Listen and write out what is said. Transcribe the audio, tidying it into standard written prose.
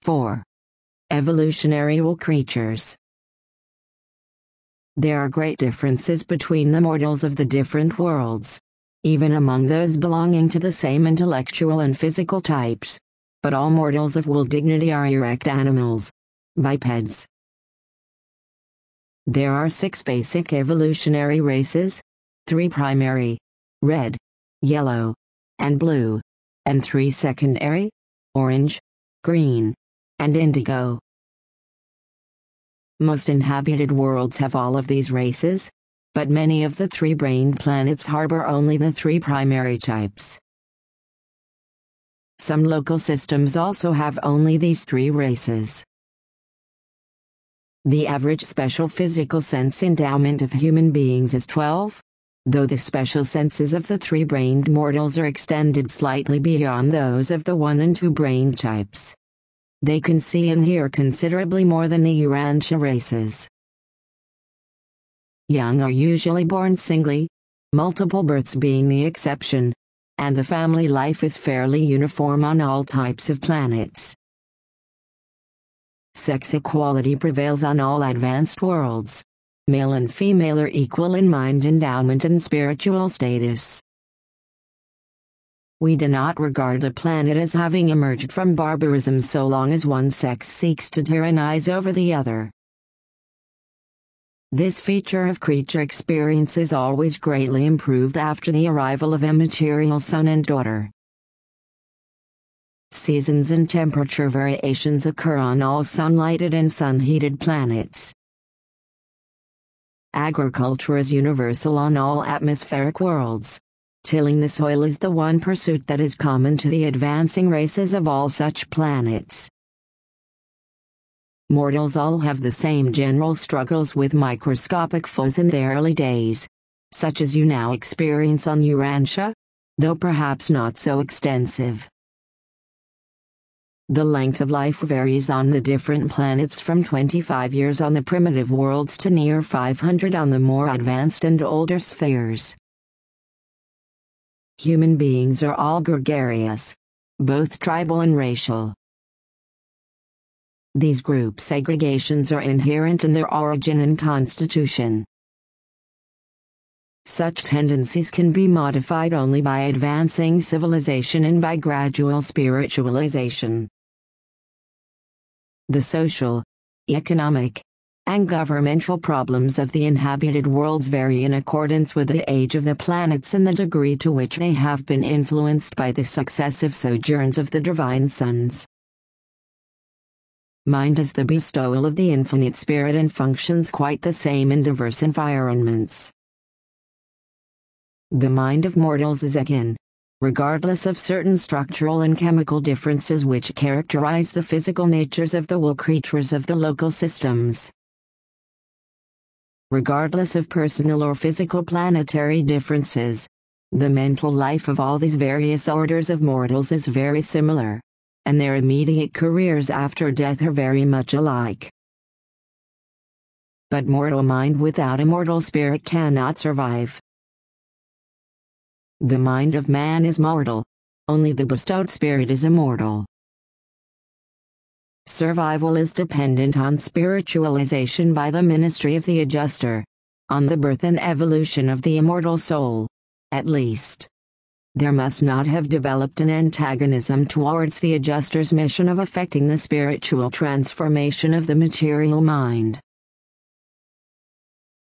4. Evolutionary will creatures. There are great differences between the mortals of the different worlds, even among those belonging to the same intellectual and physical types. But all mortals of will dignity are erect animals, bipeds. There are 6 basic evolutionary races, 3 primary, red, yellow, and blue, and 3 secondary, orange, green, and indigo. Most inhabited worlds have all of these races, but many of the 3-brained planets harbor only the 3 primary types. Some local systems also have only these 3 races. The average special physical sense endowment of human beings is 12, though the special senses of the 3-brained mortals are extended slightly beyond those of the 1 and 2-brained types. They can see and hear considerably more than the Urantia races. Young are usually born singly, multiple births being the exception, and the family life is fairly uniform on all types of planets. Sex equality prevails on all advanced worlds. Male and female are equal in mind endowment and spiritual status. We do not regard a planet as having emerged from barbarism so long as one sex seeks to tyrannize over the other. This feature of creature experience is always greatly improved after the arrival of a material son and daughter. Seasons and temperature variations occur on all sunlighted and sun-heated planets. Agriculture is universal on all atmospheric worlds. Tilling the soil is the one pursuit that is common to the advancing races of all such planets. Mortals all have the same general struggles with microscopic foes in their early days, such as you now experience on Urantia, though perhaps not so extensive. The length of life varies on the different planets from 25 years on the primitive worlds to near 500 on the more advanced and older spheres. Human beings are all gregarious, both tribal and racial. These group segregations are inherent in their origin and constitution. Such tendencies can be modified only by advancing civilization and by gradual spiritualization. The social, economic, and governmental problems of the inhabited worlds vary in accordance with the age of the planets and the degree to which they have been influenced by the successive sojourns of the divine sons. Mind is the bestowal of the infinite spirit and functions quite the same in diverse environments. The mind of mortals is again, regardless of certain structural and chemical differences which characterize the physical natures of the will creatures of the local systems. Regardless of personal or physical planetary differences, the mental life of all these various orders of mortals is very similar, and their immediate careers after death are very much alike. But mortal mind without immortal spirit cannot survive. The mind of man is mortal, only the bestowed spirit is immortal. Survival is dependent on spiritualization by the ministry of the adjuster, on the birth and evolution of the immortal soul, at least. There must not have developed an antagonism towards the adjuster's mission of effecting the spiritual transformation of the material mind.